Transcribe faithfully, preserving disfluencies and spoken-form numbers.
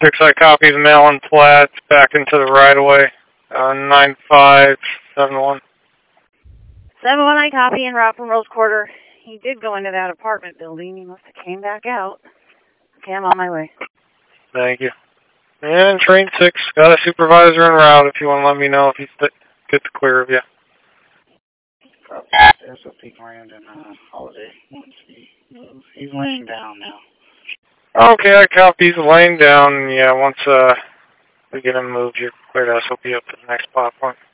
Six, I copy the mail and flats back into the right of way. Uh, nine five seven one. seven one, I copy en route from Rose Quarter. He did go into that apartment building. He must have came back out. Okay, I'm on my way. Thank you. And train six, got a supervisor en route if you want to let me know if he's get the clear of you. There's a big random uh, holiday. He's laying down now. Okay, I copy. He's laying down. Yeah, once uh we get him moved, you're clear to us. He'll be up to the next platform.